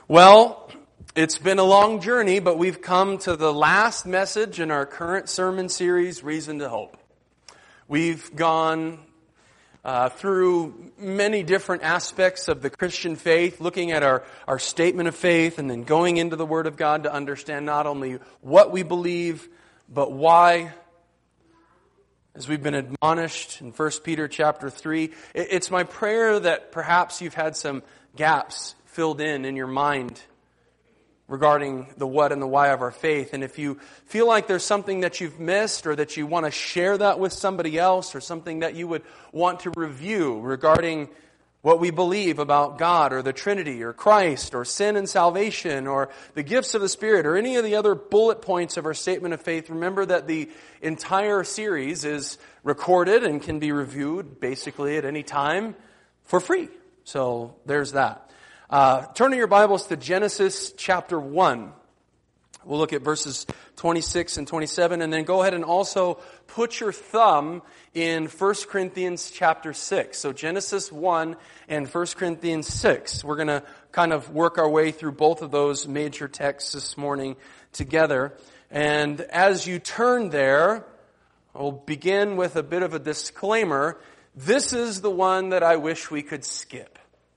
Well, it's been a long journey, but we've come to the last message in our current sermon series, Reason to Hope. We've gone through many different aspects of the Christian faith, looking at our statement of faith and then going into the Word of God to understand not only what we believe, but why. As we've been admonished in 1 Peter chapter 3, it's my prayer that perhaps you've had some gaps filled in your mind regarding the what and the why of our faith. And if you feel like there's something that you've missed or that you want to share that with somebody else or something that you would want to review regarding what we believe about God or the Trinity or Christ or sin and salvation or the gifts of the Spirit or any of the other bullet points of our statement of faith, remember that the entire series is recorded and can be reviewed basically at any time for free. So there's that. Turn in your Bibles to Genesis chapter 1. We'll look at verses 26 and 27, and then go ahead and also put your thumb in 1 Corinthians chapter 6. So Genesis 1 and 1 Corinthians 6. We're going to kind of work our way through both of those major texts this morning together. And as you turn there, we'll begin with a bit of a disclaimer. This is the one that I wish we could skip.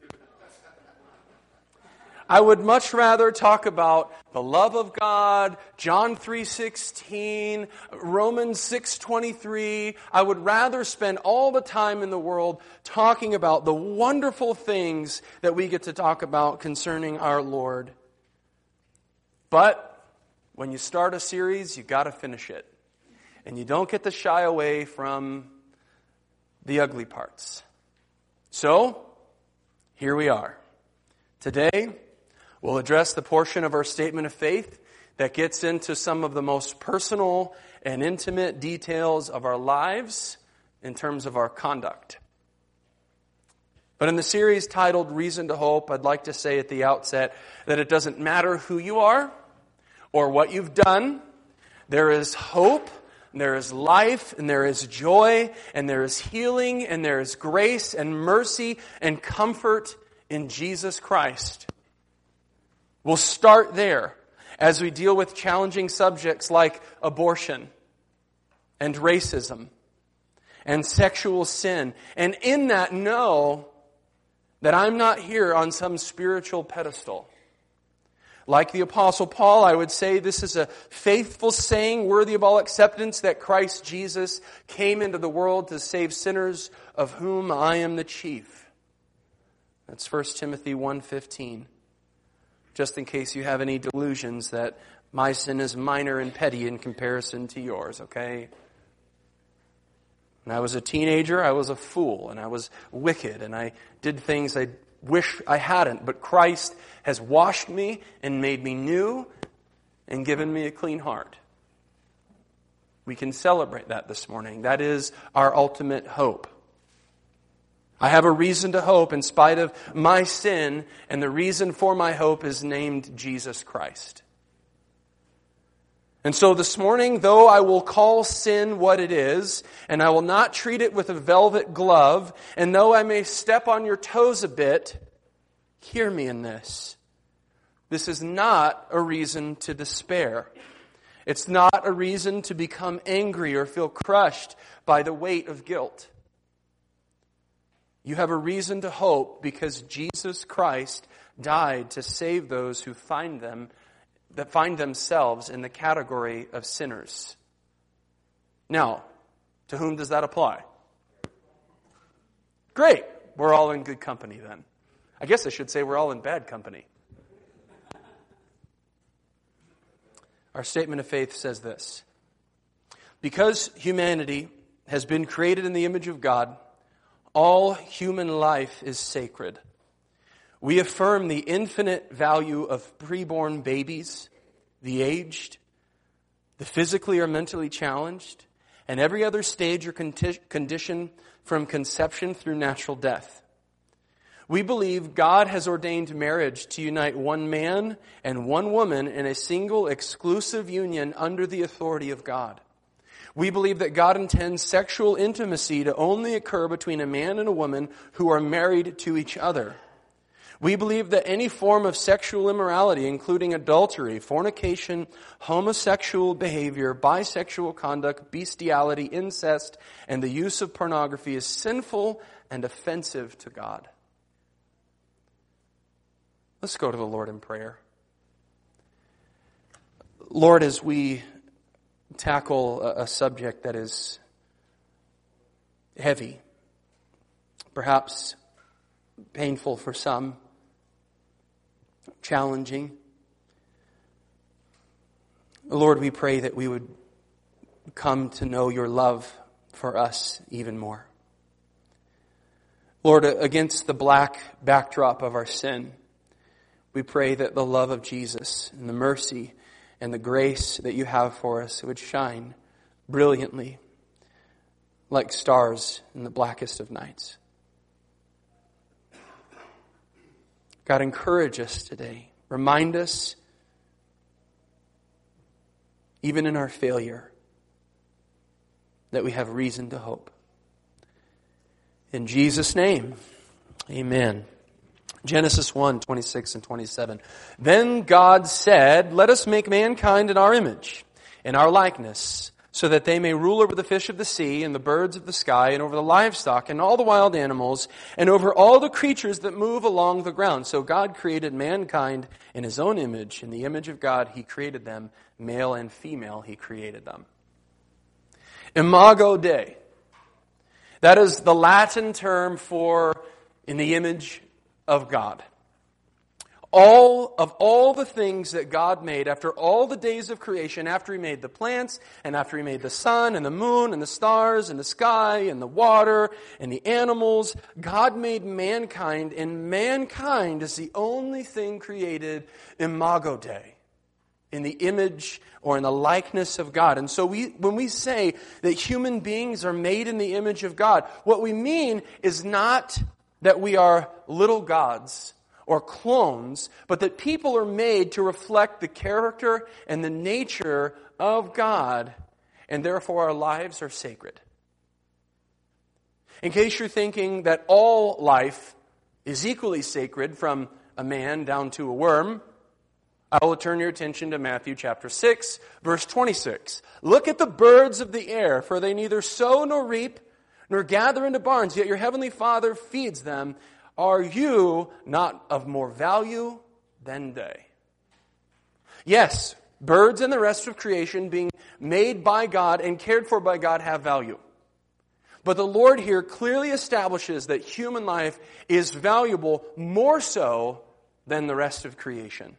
I would much rather talk about the love of God, John 3:16, Romans 6:23. I would rather spend all the time in the world talking about the wonderful things that we get to talk about concerning our Lord. But when you start a series, you got to finish it. And you don't get to shy away from the ugly parts. So, here we are. Today, we'll address the portion of our statement of faith that gets into some of the most personal and intimate details of our lives in terms of our conduct. But in the series titled Reason to Hope, I'd like to say at the outset that it doesn't matter who you are or what you've done. There is hope, and there is life, and there is joy, and there is healing, and there is grace and mercy and comfort in Jesus Christ. We'll start there as we deal with challenging subjects like abortion and racism and sexual sin. And in that, know that I'm not here on some spiritual pedestal. Like the Apostle Paul, I would say this is a faithful saying worthy of all acceptance that Christ Jesus came into the world to save sinners, of whom I am the chief. That's 1 Timothy 1:15. Just in case you have any delusions that my sin is minor and petty in comparison to yours, okay? When I was a teenager, I was a fool, and I was wicked, and I did things I wish I hadn't. But Christ has washed me and made me new and given me a clean heart. We can celebrate that this morning. That is our ultimate hope. I have a reason to hope in spite of my sin, and the reason for my hope is named Jesus Christ. And so this morning, though I will call sin what it is, and I will not treat it with a velvet glove, and though I may step on your toes a bit, hear me in this. This is not a reason to despair. It's not a reason to become angry or feel crushed by the weight of guilt. You have a reason to hope because Jesus Christ died to save those who find themselves in the category of sinners. Now, to whom does that apply? Great. We're all in good company then. I guess I should say we're all in bad company. Our statement of faith says this: because humanity has been created in the image of God, all human life is sacred. We affirm the infinite value of preborn babies, the aged, the physically or mentally challenged, and every other stage or condition from conception through natural death. We believe God has ordained marriage to unite one man and one woman in a single exclusive union under the authority of God. We believe that God intends sexual intimacy to only occur between a man and a woman who are married to each other. We believe that any form of sexual immorality, including adultery, fornication, homosexual behavior, bisexual conduct, bestiality, incest, and the use of pornography is sinful and offensive to God. Let's go to the Lord in prayer. Lord, as we tackle a subject that is heavy, perhaps painful for some, challenging, Lord, we pray that we would come to know your love for us even more. Lord, against the black backdrop of our sin, we pray that the love of Jesus and the mercy and the grace that you have for us would shine brilliantly like stars in the blackest of nights. God, encourage us today. Remind us, even in our failure, that we have reason to hope. In Jesus' name, amen. Genesis 1:26 and 27. Then God said, "Let us make mankind in our image, in our likeness, so that they may rule over the fish of the sea and the birds of the sky and over the livestock and all the wild animals and over all the creatures that move along the ground." So God created mankind in his own image. In the image of God, he created them. Male and female, he created them. Imago Dei. That is the Latin term for in the image of God. All the things that God made after all the days of creation, after he made the plants, and after he made the sun, and the moon, and the stars, and the sky, and the water, and the animals, God made mankind, and mankind is the only thing created imago Dei, in the image or in the likeness of God. And so when we say that human beings are made in the image of God, what we mean is not that we are little gods or clones, but that people are made to reflect the character and the nature of God, and therefore our lives are sacred. In case you're thinking that all life is equally sacred, from a man down to a worm, I will turn your attention to Matthew chapter 6, verse 26. "Look at the birds of the air, for they neither sow nor reap, nor gather into barns, yet your heavenly Father feeds them. Are you not of more value than they?" Yes, birds and the rest of creation being made by God and cared for by God have value. But the Lord here clearly establishes that human life is valuable more so than the rest of creation.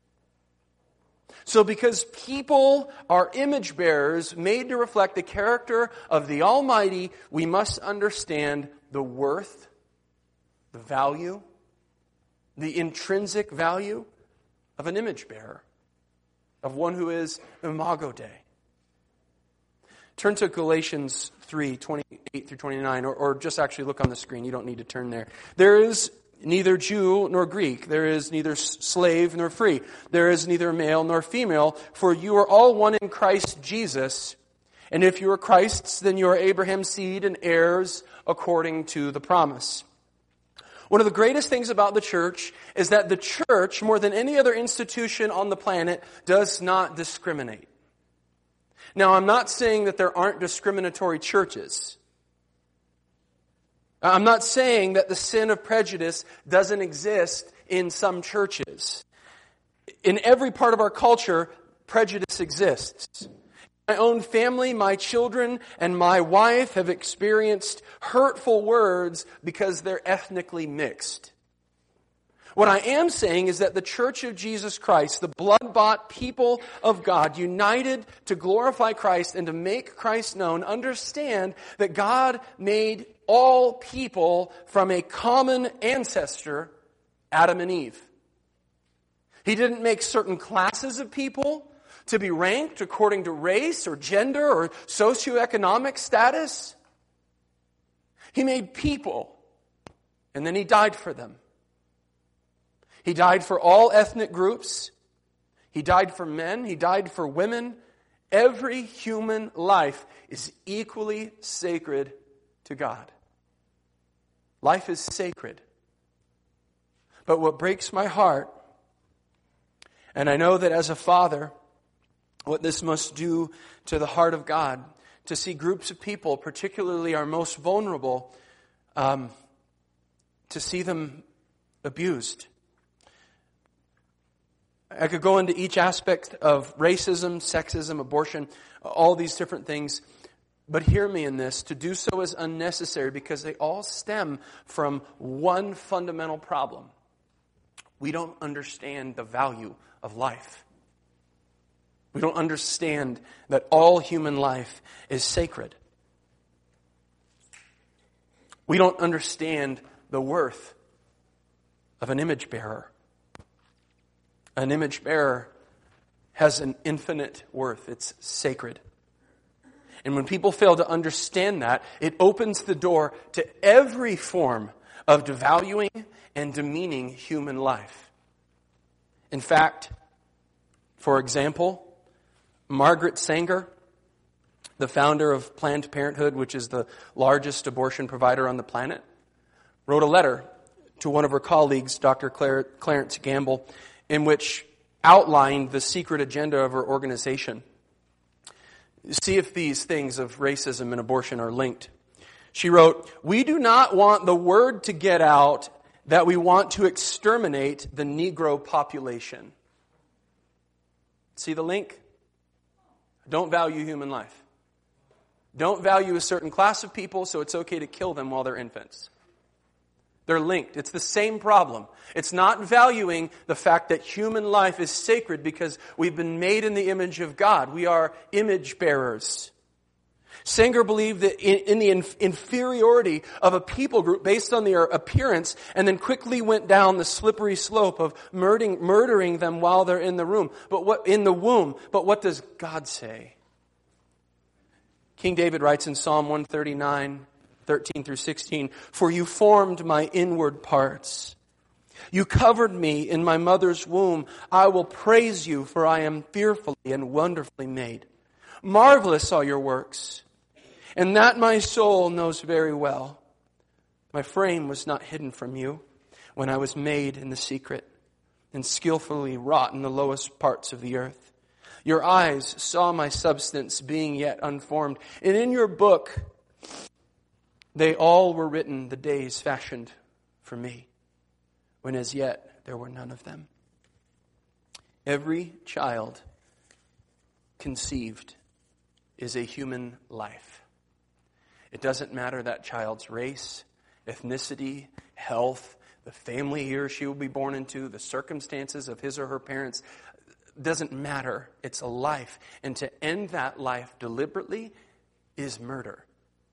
So because people are image bearers made to reflect the character of the Almighty, we must understand the worth, the value, the intrinsic value of an image bearer, of one who is imago Dei. Turn to Galatians 3:28 through 29, or just actually look on the screen. You don't need to turn there. "There is neither Jew nor Greek. There is neither slave nor free. There is neither male nor female, for you are all one in Christ Jesus. And if you are Christ's, then you are Abraham's seed and heirs according to the promise." One of the greatest things about the church is that the church, more than any other institution on the planet, does not discriminate. Now, I'm not saying that there aren't discriminatory churches. I'm not saying that the sin of prejudice doesn't exist in some churches. In every part of our culture, prejudice exists. My own family, my children, and my wife have experienced hurtful words because they're ethnically mixed. What I am saying is that the Church of Jesus Christ, the blood-bought people of God, united to glorify Christ and to make Christ known, understand that God made all people from a common ancestor, Adam and Eve. He didn't make certain classes of people to be ranked according to race or gender or socioeconomic status. He made people, and then he died for them. He died for all ethnic groups. He died for men. He died for women. Every human life is equally sacred to God. Life is sacred. But what breaks my heart, and I know that as a father, what this must do to the heart of God, to see groups of people, particularly our most vulnerable, to see them abused. I could go into each aspect of racism, sexism, abortion, all these different things. But hear me in this, to do so is unnecessary because they all stem from one fundamental problem. We don't understand the value of life. We don't understand that all human life is sacred. We don't understand the worth of an image bearer. An image bearer has an infinite worth. It's sacred. And when people fail to understand that, it opens the door to every form of devaluing and demeaning human life. In fact, for example, Margaret Sanger, the founder of Planned Parenthood, which is the largest abortion provider on the planet, wrote a letter to one of her colleagues, Dr. Clarence Gamble, in which outlined the secret agenda of her organization. See if these things of racism and abortion are linked. She wrote, "We do not want the word to get out that we want to exterminate the Negro population." See the link? Don't value human life. Don't value a certain class of people, so it's okay to kill them while they're infants. They're linked. It's the same problem. It's not valuing the fact that human life is sacred because we've been made in the image of God. We are image bearers. Sanger believed that in the inferiority of a people group based on their appearance, and then quickly went down the slippery slope of murdering them while they're in the womb. But what does God say? King David writes in Psalm 139, 13 through 16, "For you formed my inward parts. You covered me in my mother's womb. I will praise you, for I am fearfully and wonderfully made. Marvelous are your works, and that my soul knows very well. My frame was not hidden from you when I was made in the secret and skillfully wrought in the lowest parts of the earth. Your eyes saw my substance being yet unformed, and in your book they all were written, the days fashioned for me, when as yet there were none of them." Every child conceived is a human life. It doesn't matter that child's race, ethnicity, health, the family he or she will be born into, the circumstances of his or her parents. It doesn't matter. It's a life. And to end that life deliberately is murder.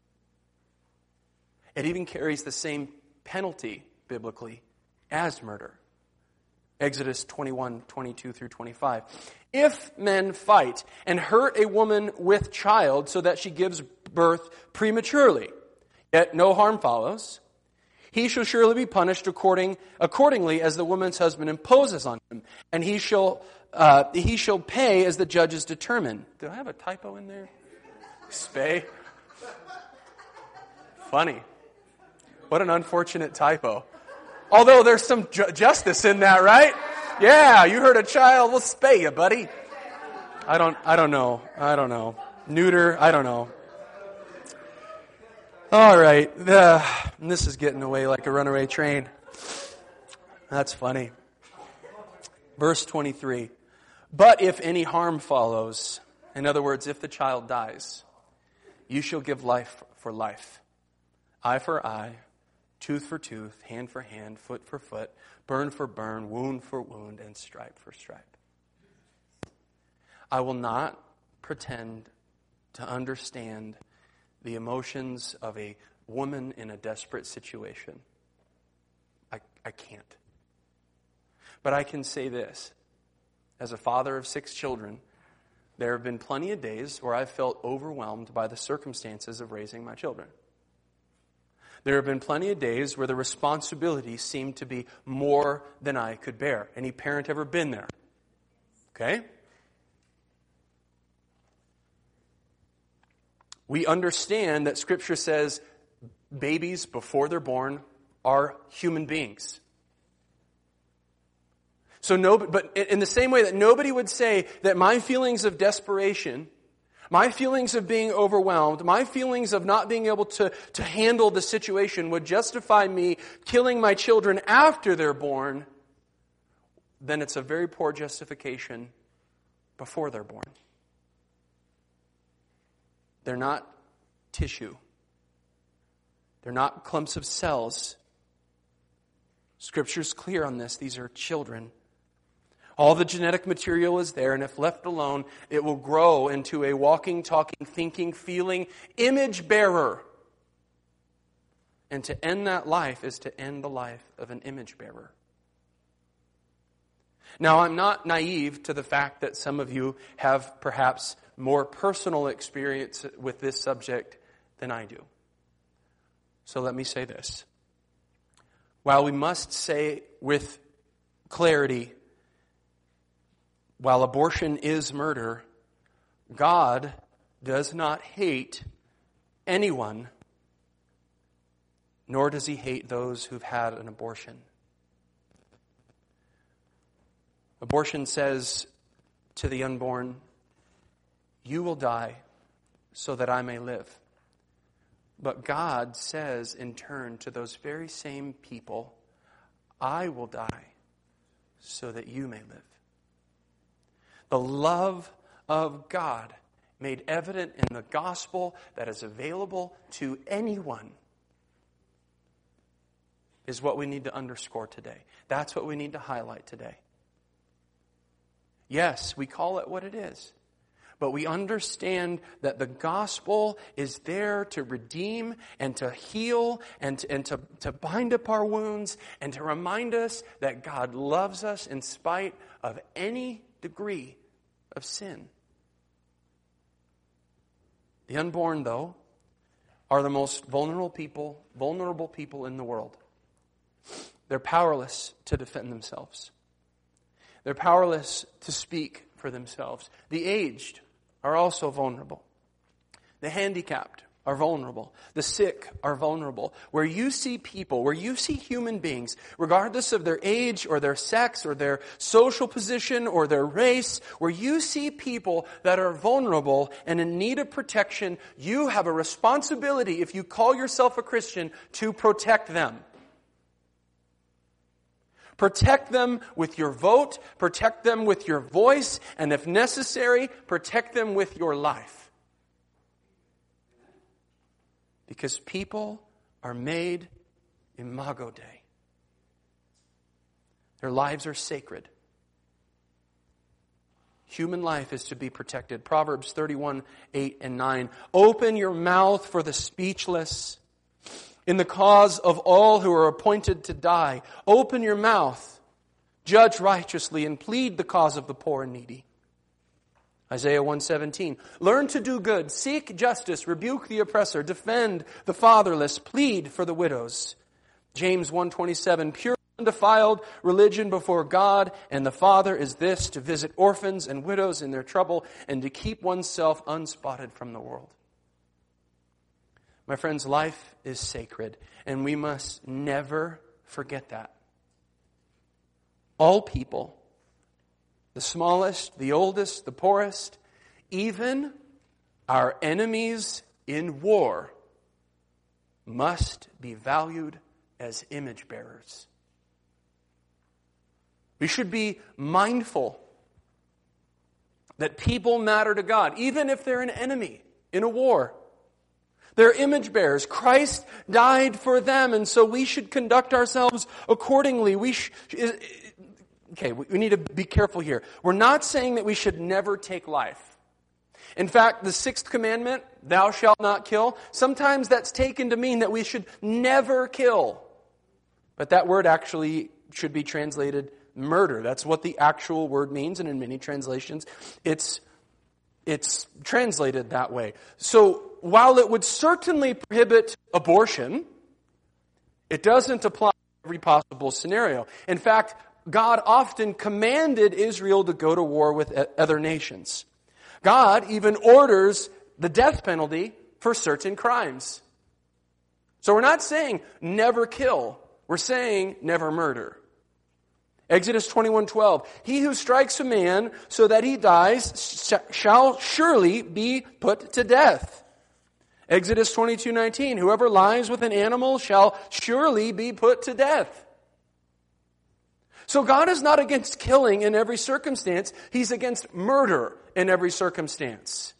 It even carries the same penalty, biblically, as murder. Exodus 21, 22 through 25. "If men fight and hurt a woman with child so that she gives birth prematurely, yet no harm follows, he shall surely be punished accordingly as the woman's husband imposes on him, and he shall pay as the judges determine." Did I have a typo in there? Spay. Funny. What an unfortunate typo. Although there's some justice in that, right? Yeah, you hurt a child, we'll spay you, buddy. I don't know. Neuter, I don't know. All right. This is getting away like a runaway train. That's funny. Verse 23. "But if any harm follows," in other words, if the child dies, "you shall give life for life, eye for eye, tooth for tooth, hand for hand, foot for foot, burn for burn, wound for wound, and stripe for stripe." I will not pretend to understand the emotions of a woman in a desperate situation. I can't. But I can say this. As a father of 6 children, there have been plenty of days where I've felt overwhelmed by the circumstances of raising my children. There have been plenty of days where the responsibility seemed to be more than I could bear. Any parent ever been there? Okay? We understand that Scripture says babies, before they're born, are human beings. But in the same way that nobody would say that my feelings of desperation, my feelings of being overwhelmed, my feelings of not being able to handle the situation would justify me killing my children after they're born, then it's a very poor justification before they're born. They're not tissue. They're not clumps of cells. Scripture's clear on this. These are children. All the genetic material is there, and if left alone, it will grow into a walking, talking, thinking, feeling image bearer. And to end that life is to end the life of an image bearer. Now, I'm not naive to the fact that some of you have perhaps more personal experience with this subject than I do. So let me say this. While we must say with clarity, while abortion is murder, God does not hate anyone, nor does He hate those who've had an abortion. Abortion says to the unborn, "You will die so that I may live." But God says in turn to those very same people, "I will die so that you may live." The love of God made evident in the gospel that is available to anyone is what we need to underscore today. That's what we need to highlight today. Yes, we call it what it is. But we understand that the gospel is there to redeem and to heal and to bind up our wounds and to remind us that God loves us in spite of any degree of sin. The unborn, though, are the most vulnerable people in the world. They're powerless to defend themselves. They're powerless to speak for themselves. The aged are also vulnerable. The handicapped are vulnerable. The sick are vulnerable. Where you see people, where you see human beings, regardless of their age or their sex or their social position or their race, where you see people that are vulnerable and in need of protection, you have a responsibility, if you call yourself a Christian, to protect them. Protect them with your vote, protect them with your voice, and if necessary, protect them with your life. Because people are made imago Dei. Their lives are sacred. Human life is to be protected. Proverbs 31, 8 and 9. Open your mouth for the speechless, in the cause of all who are appointed to die. Open your mouth, judge righteously, and plead the cause of the poor and needy. Isaiah 1:17. Learn to do good, seek justice, rebuke the oppressor, defend the fatherless, plead for the widows. James 1:27. Pure and undefiled religion before God and the Father is this, to visit orphans and widows in their trouble and to keep oneself unspotted from the world. My friends, life is sacred, and we must never forget that. All people, the smallest, the oldest, the poorest, even our enemies in war, must be valued as image bearers. We should be mindful that people matter to God, even if they're an enemy in a war. They're image bearers. Christ died for them, and so we should conduct ourselves accordingly. We need to be careful here. We're not saying that we should never take life. In fact, the 6th commandment, thou shalt not kill, sometimes that's taken to mean that we should never kill. But that word actually should be translated murder. That's what the actual word means, and in many translations, it's translated that way. So, while it would certainly prohibit abortion, it doesn't apply to every possible scenario. In fact, God often commanded Israel to go to war with other nations. God even orders the death penalty for certain crimes. So we're not saying never kill. We're saying never murder. Exodus 21:12. He who strikes a man so that he dies shall surely be put to death. Exodus 22:19. Whoever lies with an animal shall surely be put to death. So God is not against killing in every circumstance. He's against murder in every circumstance.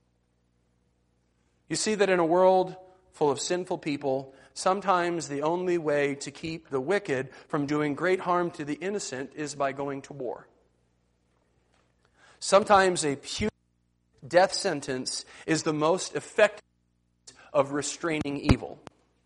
You see that in a world full of sinful people, sometimes the only way to keep the wicked from doing great harm to the innocent is by going to war. Sometimes a punitive death sentence is the most effective of restraining evil.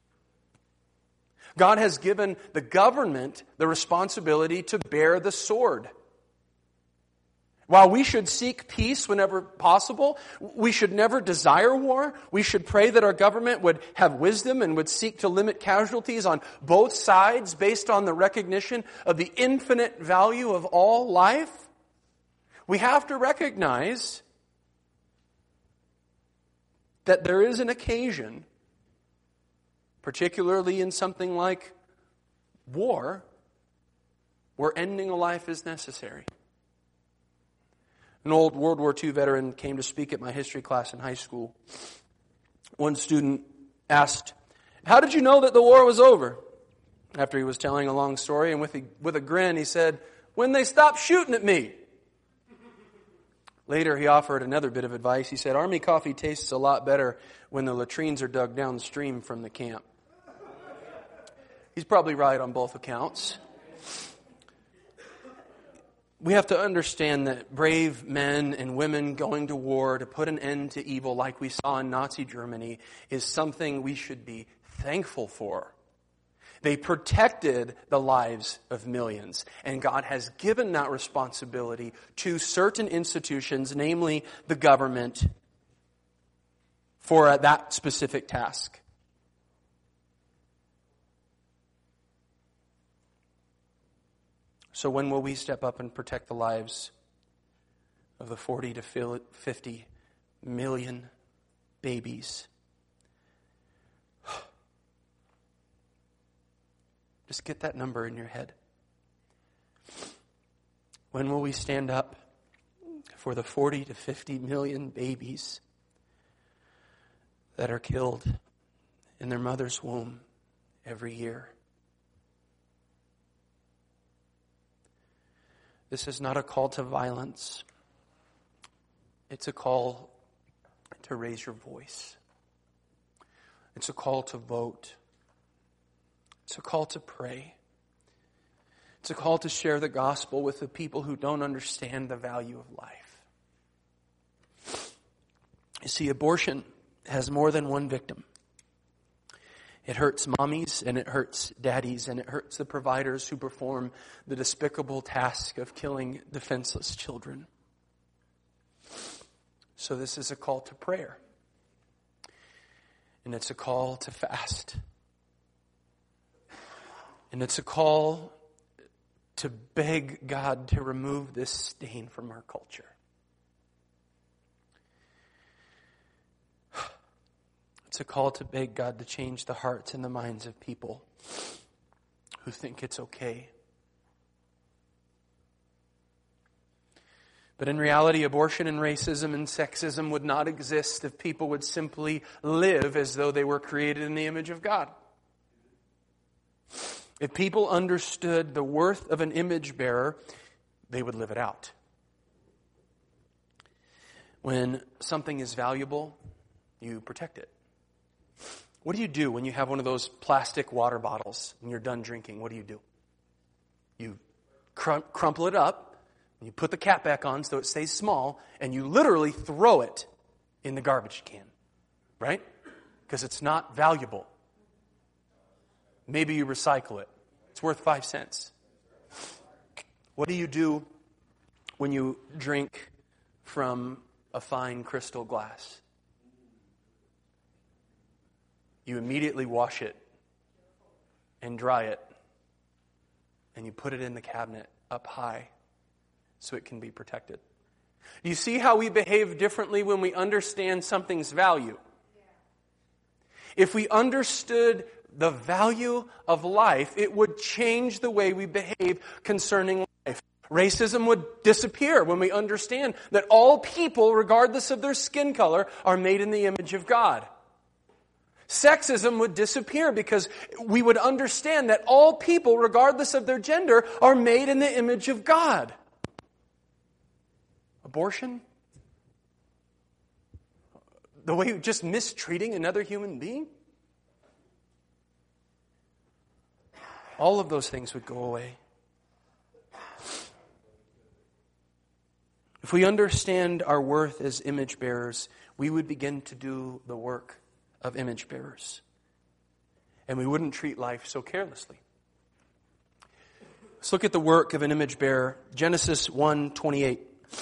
God has given the government the responsibility to bear the sword. While we should seek peace whenever possible, we should never desire war. We should pray that our government would have wisdom and would seek to limit casualties on both sides based on the recognition of the infinite value of all life. We have to recognize that there is an occasion, particularly in something like war, where ending a life is necessary. An old World War II veteran came to speak at my history class in high school. One student asked, "How did you know that the war was over?" After he was telling a long story, and with a grin, he said, "When they stopped shooting at me." Later, he offered another bit of advice. He said, "Army coffee tastes a lot better when the latrines are dug downstream from the camp." He's probably right on both accounts. We have to understand that brave men and women going to war to put an end to evil like we saw in Nazi Germany is something we should be thankful for. They protected the lives of millions, and God has given that responsibility to certain institutions, namely the government, for that specific task. So when will we step up and protect the lives of the 40 to 50 million babies? Just get that number in your head. When will we stand up for the 40 to 50 million babies that are killed in their mother's womb every year? This is not a call to violence. It's a call to raise your voice. It's a call to vote. It's a call to pray. It's a call to share the gospel with the people who don't understand the value of life. You see, abortion has more than one victim. It hurts mommies, and it hurts daddies, and it hurts the providers who perform the despicable task of killing defenseless children. So this is a call to prayer. And it's a call to fast. And it's a call to beg God to remove this stain from our culture. It's a call to beg God to change the hearts and the minds of people who think it's okay. But in reality, abortion and racism and sexism would not exist if people would simply live as though they were created in the image of God. If people understood the worth of an image bearer, they would live it out. When something is valuable, you protect it. What do you do when you have one of those plastic water bottles and you're done drinking? What do? You crumple it up, and you put the cap back on so it stays small, and you literally throw it in the garbage can, right? Because it's not valuable. Maybe you recycle it. It's worth 5 cents. What do you do when you drink from a fine crystal glass? You immediately wash it and dry it, and you put it in the cabinet up high so it can be protected. Do you see how we behave differently when we understand something's value? If we understood the value of life, it would change the way we behave concerning life. Racism would disappear when we understand that all people, regardless of their skin color, are made in the image of God. Sexism would disappear because we would understand that all people, regardless of their gender, are made in the image of God. Abortion? The way of just mistreating another human being? All of those things would go away. If we understand our worth as image bearers, we would begin to do the work of image bearers. And we wouldn't treat life so carelessly. Let's look at the work of an image bearer. Genesis 1:28.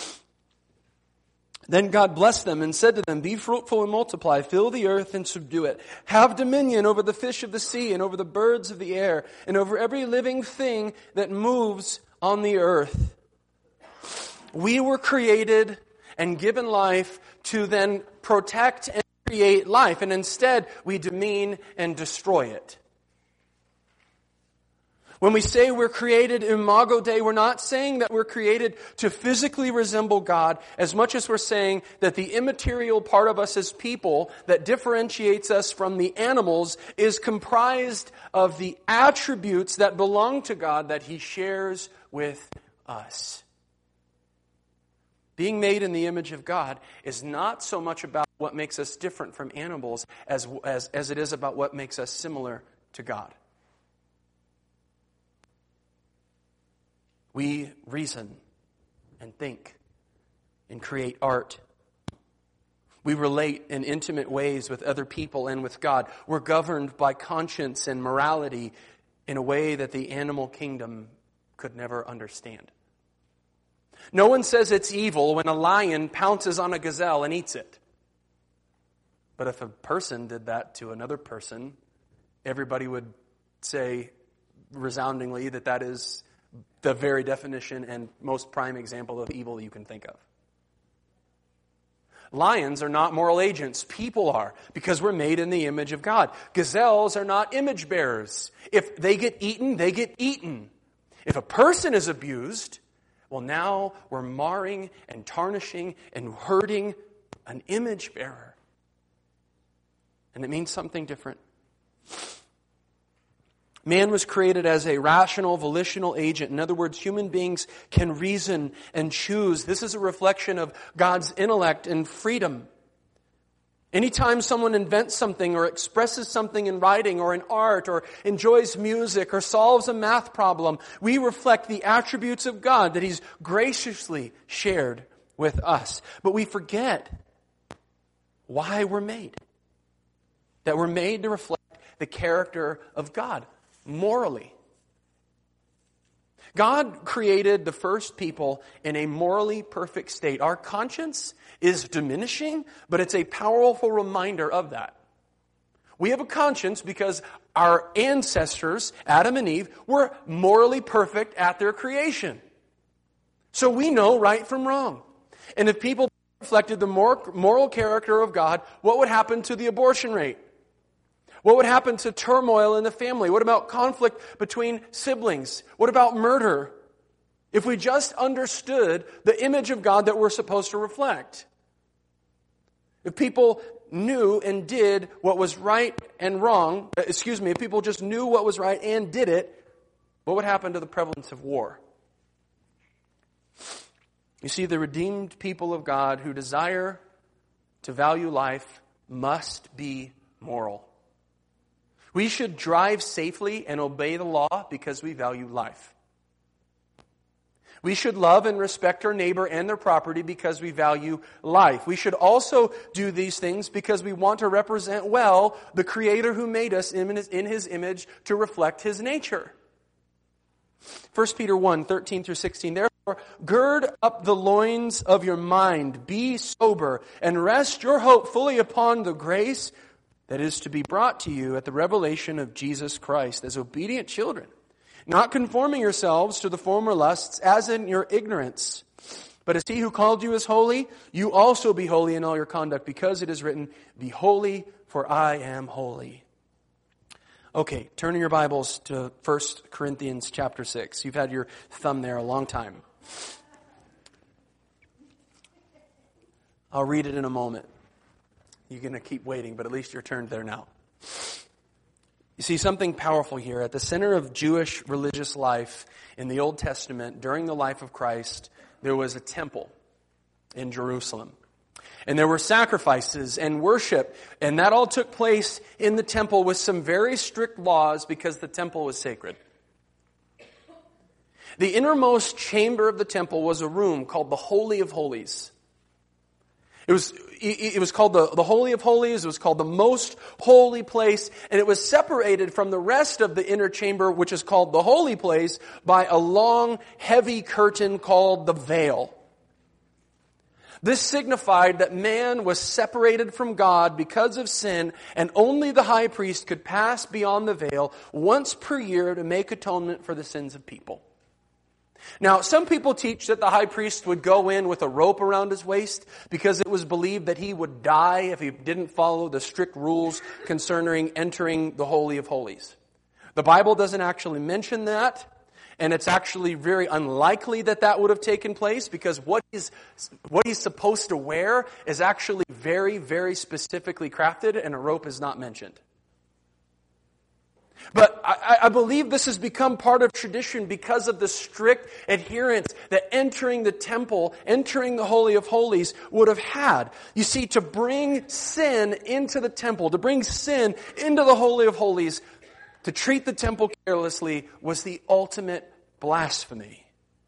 Then God blessed them and said to them, "Be fruitful and multiply, fill the earth and subdue it. Have dominion over the fish of the sea and over the birds of the air and over every living thing that moves on the earth." We were created and given life to then protect and create life, and instead we demean and destroy it. When we say we're created imago Dei, we're not saying that we're created to physically resemble God as much as we're saying that the immaterial part of us as people that differentiates us from the animals is comprised of the attributes that belong to God that He shares with us. Being made in the image of God is not so much about what makes us different from animals as it is about what makes us similar to God. We reason and think and create art. We relate in intimate ways with other people and with God. We're governed by conscience and morality in a way that the animal kingdom could never understand. No one says it's evil when a lion pounces on a gazelle and eats it. But if a person did that to another person, everybody would say resoundingly that that is the very definition and most prime example of evil you can think of. Lions are not moral agents. People are, because we're made in the image of God. Gazelles are not image bearers. If they get eaten, they get eaten. If a person is abused, well, now we're marring and tarnishing and hurting an image bearer. And it means something different. Man was created as a rational, volitional agent. In other words, human beings can reason and choose. This is a reflection of God's intellect and freedom. Anytime someone invents something or expresses something in writing or in art or enjoys music or solves a math problem, we reflect the attributes of God that He's graciously shared with us. But we forget why we're made. That we're made to reflect the character of God morally. God created the first people in a morally perfect state. Our conscience is diminishing, but it's a powerful reminder of that. We have a conscience because our ancestors, Adam and Eve, were morally perfect at their creation. So we know right from wrong. And if people reflected the moral character of God, what would happen to the abortion rate? What would happen to turmoil in the family? What about conflict between siblings? What about murder? If we just understood the image of God that we're supposed to reflect. If people knew and did what was right and wrong, if people just knew what was right and did it, what would happen to the prevalence of war? You see, the redeemed people of God who desire to value life must be moral. We should drive safely and obey the law because we value life. We should love and respect our neighbor and their property because we value life. We should also do these things because we want to represent well the Creator who made us in His image to reflect His nature. 1 Peter 1, 13 through 16. Therefore, gird up the loins of your mind, be sober, and rest your hope fully upon the grace that is to be brought to you at the revelation of Jesus Christ as obedient children, not conforming yourselves to the former lusts as in your ignorance. But as He who called you is holy, you also be holy in all your conduct, because it is written, be holy, for I am holy. Okay, turn in your Bibles to 1 Corinthians chapter 6. You've had your thumb there a long time. I'll read it in a moment. You're going to keep waiting, but at least you're turned there now. You see something powerful here. At the center of Jewish religious life in the Old Testament, during the life of Christ, there was a temple in Jerusalem. And there were sacrifices and worship, and that all took place in the temple with some very strict laws because the temple was sacred. The innermost chamber of the temple was a room called the Holy of Holies. It was called the Holy of Holies. It was called the most holy place. And it was separated from the rest of the inner chamber, which is called the holy place, by a long, heavy curtain called the veil. This signified that man was separated from God because of sin, and only the high priest could pass beyond the veil once per year to make atonement for the sins of people. Now, some people teach that the high priest would go in with a rope around his waist because it was believed that he would die if he didn't follow the strict rules concerning entering the Holy of Holies. The Bible doesn't actually mention that, and it's actually very unlikely that that would have taken place because what he's supposed to wear is actually very, very specifically crafted, and a rope is not mentioned. But I believe this has become part of tradition because of the strict adherence that entering the temple, entering the Holy of Holies would have had. You see, to bring sin into the temple, to bring sin into the Holy of Holies, to treat the temple carelessly was the ultimate blasphemy.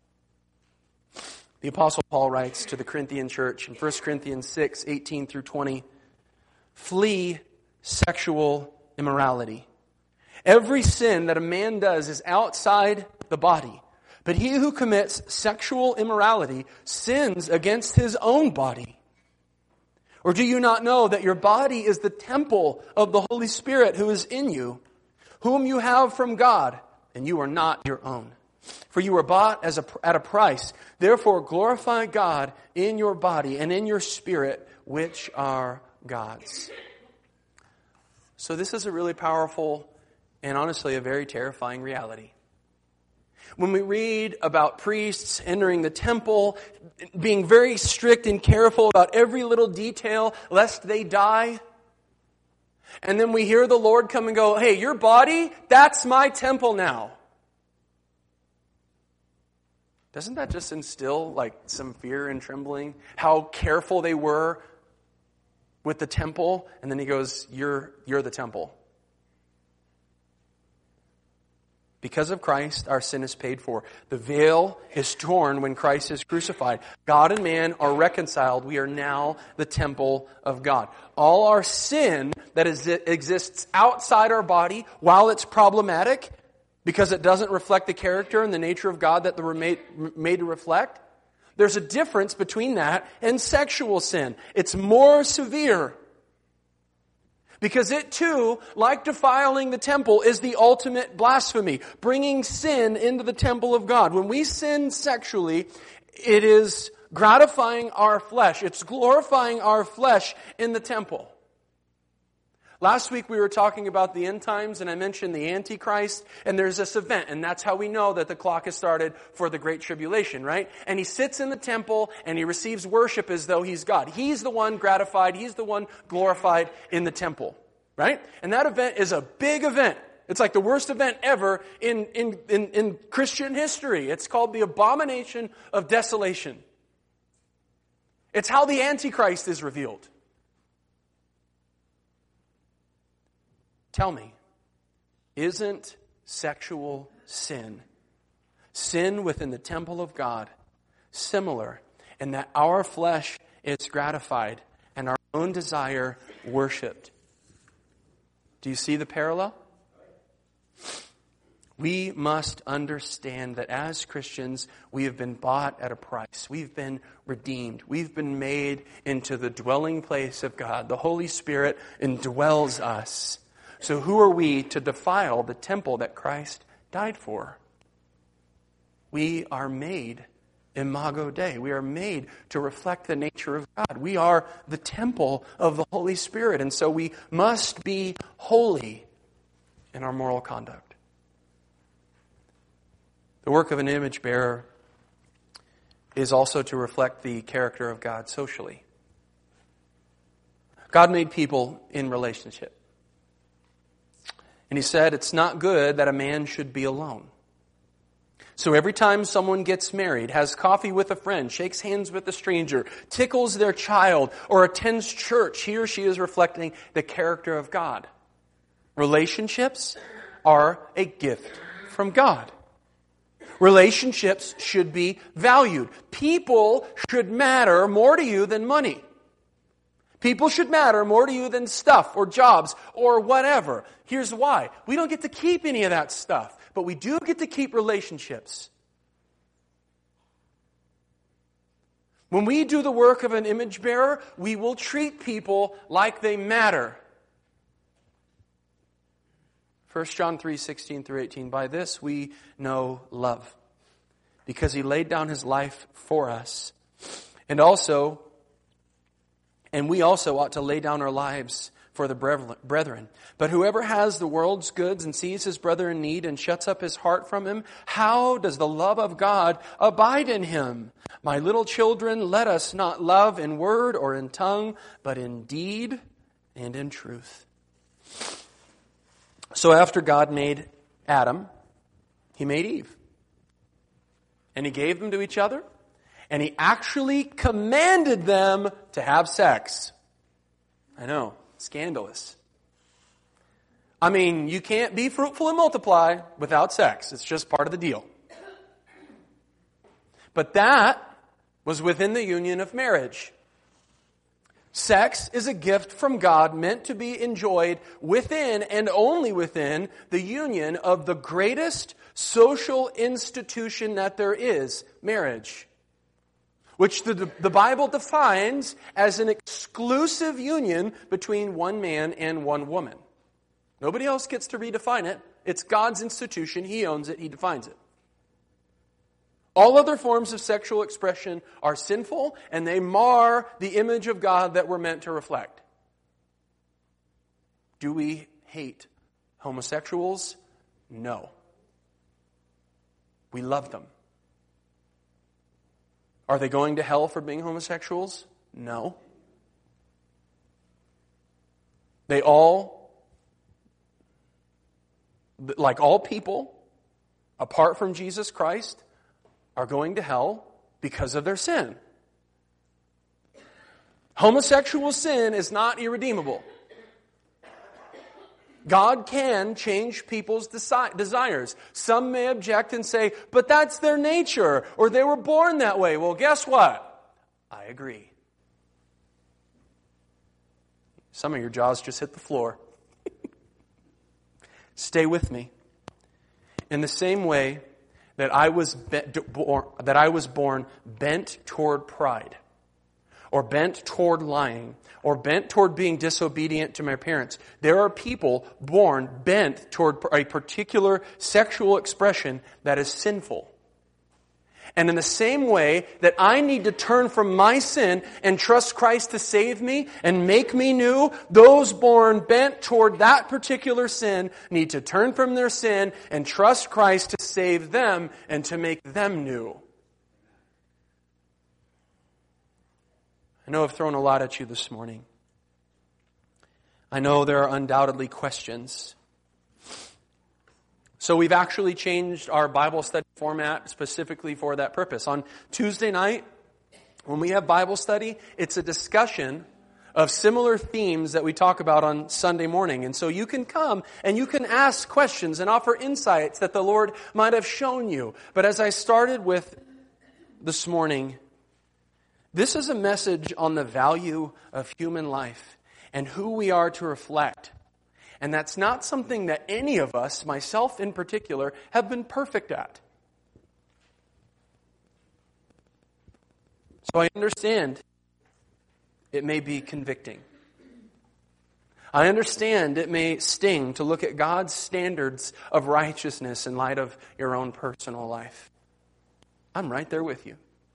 The Apostle Paul writes to the Corinthian church in 1 Corinthians 6, 18 through 20, "Flee sexual immorality. Every sin that a man does is outside the body, but he who commits sexual immorality sins against his own body. Or do you not know that your body is the temple of the Holy Spirit who is in you, whom you have from God, and you are not your own? For you were bought at a price. Therefore glorify God in your body and in your spirit, which are God's." So this is a really powerful and honestly a very terrifying reality. When we read about priests entering the temple, being very strict and careful about every little detail lest they die, and then we hear the Lord come and go, "Hey, your body, that's my temple now." Doesn't that just instill like some fear and trembling? How careful they were with the temple, and then he goes, "You're the temple." Because of Christ, our sin is paid for. The veil is torn when Christ is crucified. God and man are reconciled. We are now the temple of God. All our sin that exists outside our body, while it's problematic, because it doesn't reflect the character and the nature of God that they were made to reflect, there's a difference between that and sexual sin. It's more severe. Because it too, like defiling the temple, is the ultimate blasphemy. Bringing sin into the temple of God. When we sin sexually, it is gratifying our flesh. It's glorifying our flesh in the temple. Last week we were talking about the end times, and I mentioned the Antichrist, and there's this event, and that's how we know that the clock has started for the Great Tribulation, right? And he sits in the temple, and he receives worship as though he's God. He's the one gratified, he's the one glorified in the temple, right? And that event is a big event. It's like the worst event ever in Christian history. It's called the Abomination of Desolation. It's how the Antichrist is revealed. Tell me, isn't sexual sin within the temple of God similar in that our flesh is gratified and our own desire worshipped? Do you see the parallel? We must understand that as Christians, we have been bought at a price. We've been redeemed. We've been made into the dwelling place of God. The Holy Spirit indwells us. So who are we to defile the temple that Christ died for? We are made imago Dei. We are made to reflect the nature of God. We are the temple of the Holy Spirit, and so we must be holy. in our moral conduct. The work of an image bearer is also to reflect the character of God socially. God made people in relationship. And He said it's not good that a man should be alone. So every time someone gets married, has coffee with a friend, shakes hands with a stranger, tickles their child, or attends church, he or she is reflecting the character of God. Relationships are a gift from God. Relationships should be valued. People should matter more to you than money. People should matter more to you than stuff or jobs or whatever. Here's why. We don't get to keep any of that stuff, but we do get to keep relationships. When we do the work of an image bearer, we will treat people like they matter. 1 John 3:16-18, by this we know love, because He laid down His life for us. And we also ought to lay down our lives for the brethren. But whoever has the world's goods and sees his brother in need and shuts up his heart from him, how does the love of God abide in him? My little children, let us not love in word or in tongue, but in deed and in truth. So after God made Adam, He made Eve. And He gave them to each other. And He actually commanded them to have sex. I know, scandalous. I mean, you can't be fruitful and multiply without sex. It's just part of the deal. But that was within the union of marriage. Sex is a gift from God meant to be enjoyed within and only within the union of the greatest social institution that there is, marriage, which the Bible defines as an exclusive union between one man and one woman. Nobody else gets to redefine it. It's God's institution. He owns it. He defines it. All other forms of sexual expression are sinful, and they mar the image of God that we're meant to reflect. Do we hate homosexuals? No. We love them. Are they going to hell for being homosexuals? No. They all, like all people, apart from Jesus Christ, are going to hell because of their sin. Homosexual sin is not irredeemable. God can change people's desires. Some may object and say, but that's their nature, or they were born that way. Well, guess what? I agree. Some of your jaws just hit the floor. Stay with me. In the same way that I was born bent toward pride, or bent toward lying, or bent toward being disobedient to my parents. There are people born bent toward a particular sexual expression that is sinful. And in the same way that I need to turn from my sin and trust Christ to save me and make me new, those born bent toward that particular sin need to turn from their sin and trust Christ to save them and to make them new. I know I've thrown a lot at you this morning. I know there are undoubtedly questions. So we've actually changed our Bible study format specifically for that purpose. On Tuesday night, when we have Bible study, it's a discussion of similar themes that we talk about on Sunday morning. And so you can come and you can ask questions and offer insights that the Lord might have shown you. But as I started with this morning, this is a message on the value of human life and who we are to reflect. And that's not something that any of us, myself in particular, have been perfect at. So I understand it may be convicting. I understand it may sting to look at God's standards of righteousness in light of your own personal life. I'm right there with you.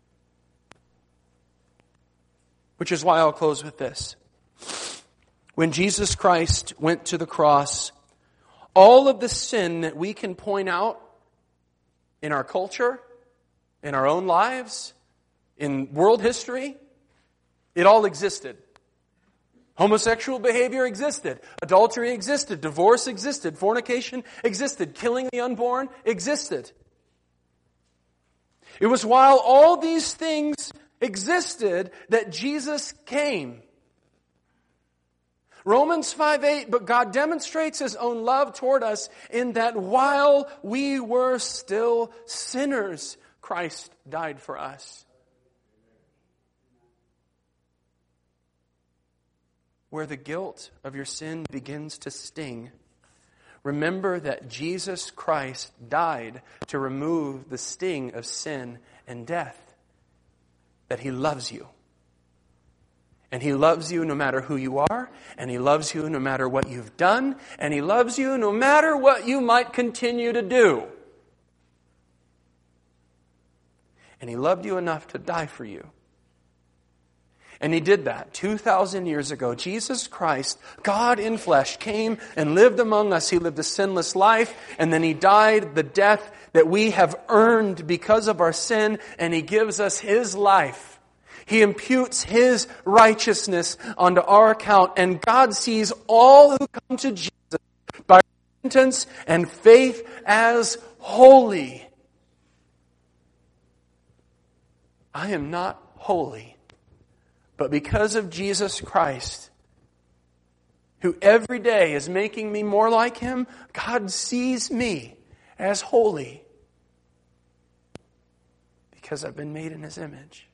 Which is why I'll close with this. When Jesus Christ went to the cross, all of the sin that we can point out in our culture, in our own lives, in world history, it all existed. Homosexual behavior existed. Adultery existed. Divorce existed. Fornication existed. Killing the unborn existed. It was while all these things existed that Jesus came. Romans 5:8, but God demonstrates His own love toward us in that while we were still sinners, Christ died for us. Where the guilt of your sin begins to sting, remember that Jesus Christ died to remove the sting of sin and death. That He loves you. And He loves you no matter who you are, and He loves you no matter what you've done, and He loves you no matter what you might continue to do. And He loved you enough to die for you. And He did that 2,000 years ago. Jesus Christ, God in flesh, came and lived among us. He lived a sinless life, and then He died the death that we have earned because of our sin, and He gives us His life. He imputes His righteousness onto our account, and God sees all who come to Jesus by repentance and faith as holy. I am not holy, but because of Jesus Christ, who every day is making me more like Him, God sees me as holy because I've been made in His image.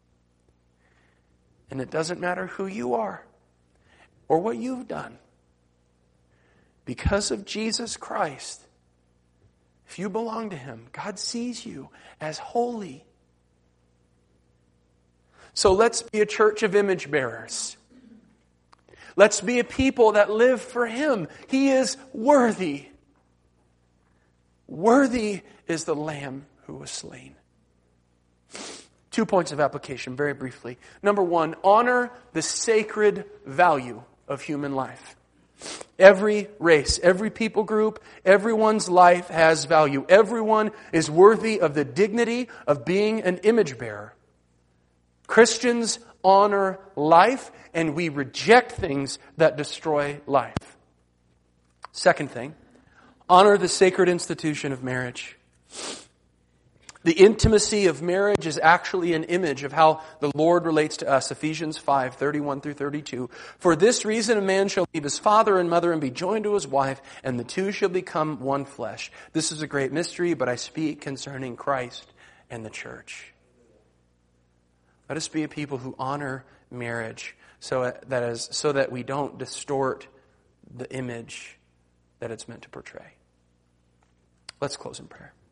And it doesn't matter who you are or what you've done. Because of Jesus Christ, if you belong to Him, God sees you as holy. So let's be a church of image bearers. Let's be a people that live for Him. He is worthy. Worthy is the Lamb who was slain. 2 points of application, very briefly. Number 1, honor the sacred value of human life. Every race, every people group, everyone's life has value. Everyone is worthy of the dignity of being an image bearer. Christians honor life, and we reject things that destroy life. Second thing, honor the sacred institution of marriage. The intimacy of marriage is actually an image of how the Lord relates to us. Ephesians 5:31-32. For this reason a man shall leave his father and mother and be joined to his wife, and the two shall become one flesh. This is a great mystery, but I speak concerning Christ and the church. Let us be a people who honor marriage so that we don't distort the image that it's meant to portray. Let's close in prayer.